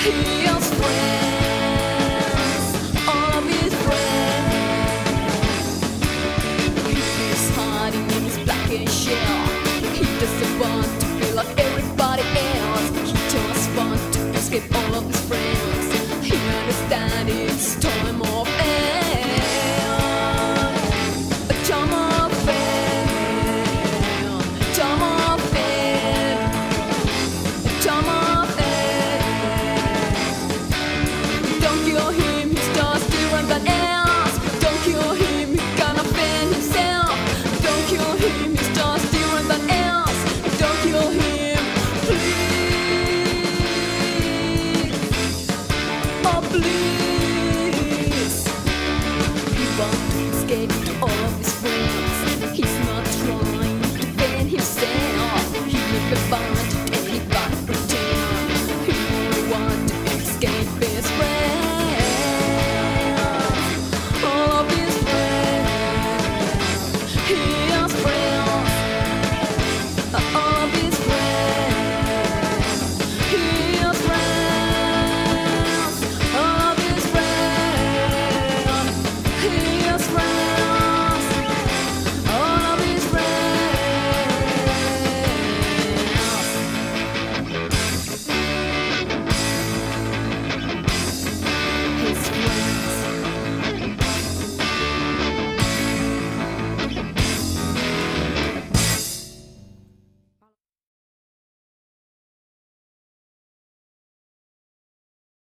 He has friends, all of his friends. He's hiding in his blackened shell. He doesn't want to be like everybody else. He just wants to escape all of his friends. He understands it's time.